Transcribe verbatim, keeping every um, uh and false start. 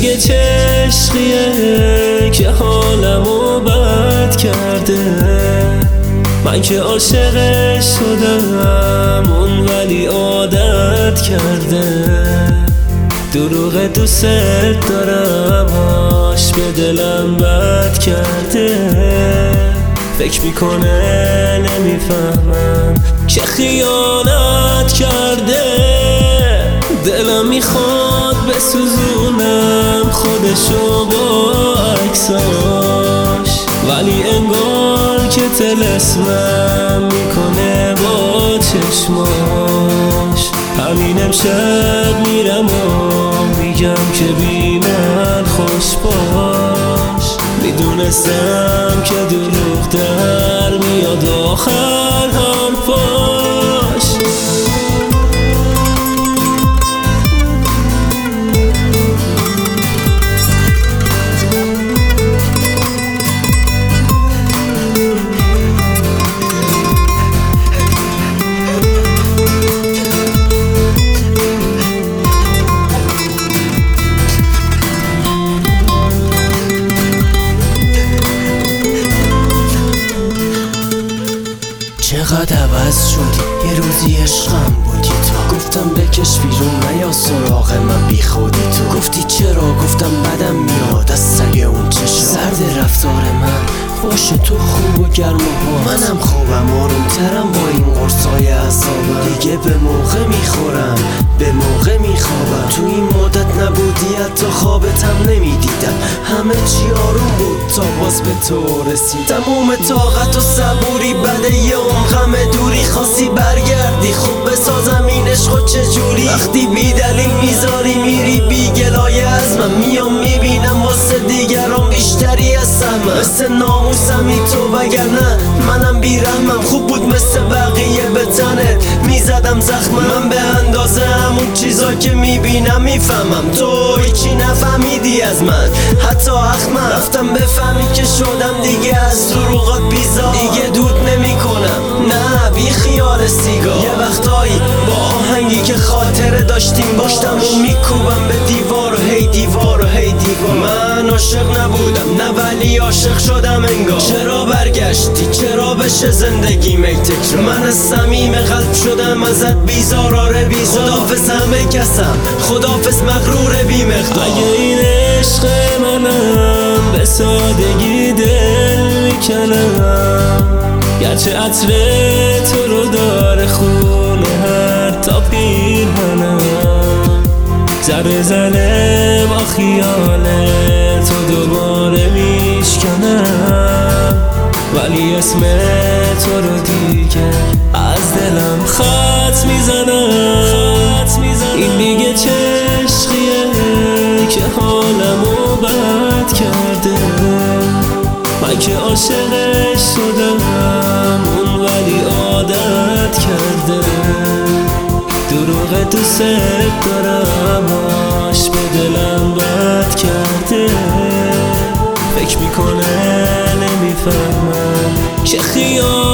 دیگه چه عشقیه که حالمو بد کرده؟ من که عاشقش شدم اون ولی عادت کرده. دروغ دوست دارم آش به دلم بد کرده. فکر میکنه نمیفهمم که خیانت کرده. دلم میخواد بسوزونم خودشو با عکساش، ولی انگار که طلسمم میکنه با چشماش. همین امشب میرم و میگم که بی من خوش باش. میدونستم که دروغ در میاد آخر حرفاش. چقدر عوض شدی، یه روزی عشقم بودی تو. گفتم بکش بیرون نیا سراغ من بی خودی تو. گفتی چرا؟ گفتم بدم میاد از سگ اون چشم. سرد رفتار من باشه تو خوب و گرم و منم خوبم، آروم ترم با این قرصای عذابم. دیگه به موقع میخورم به موقع میخوابم. تو این مدت نبودی حتی خوابتم نمیدیدم. همه چی آروم بود تا باز به تو رسید. تموم طاقت و صبوری بده یه اون غم دوری. خواستی برگردی خوب بسازم این عشق چجوری. وقتی بی دلیل میذاری میری بی گلایه از من. میام میبینم واسه دیگران بیشتری هستم. مثل ناموسمی تو وگرنه منم بیرحمم. خوب بود مثل بقیه به تنت میزدم زخمم. من به اندازه همون چیزا که میبینم میفهمم. تو هیچی نفهمیدی از من حتی اخمم. رفتم بفهمی که شدم دیگه از دروغات بیزار. دیگه دود نمی کنم نه بی خیال سیگار. یه وقتایی با آهنگی که خاطره داشتیم باشتم و میکوبم به دیوار و هی دیوار و هی دیوار. من عاشق نبودم نه ولی عاشق شدم انگار. چرا برگشتی؟ چرا بشه زندگی ای تکرار؟ من از صمیم قلب شدم ازت بیزار. آره بیزار. خدافظ همه کسم خدافظ مغرور بی مقدار. اگه این عشق منم به سادگی دل میکنم، گرچه عطر تو رو داره خونه هر تا پیرهنم. ذره ذره با خیال تو دوباره میشکنم، ولی اسم تو رو دیگه از دلم خط میزنم. این دیگه چه عشقیه که حالمو بد کرده؟ من که عاشقش شدم اون ولی عادت کرده. دروغ دوست دارم آش به دلم بد کرده. فکر میکنه نمیفهمم که خیال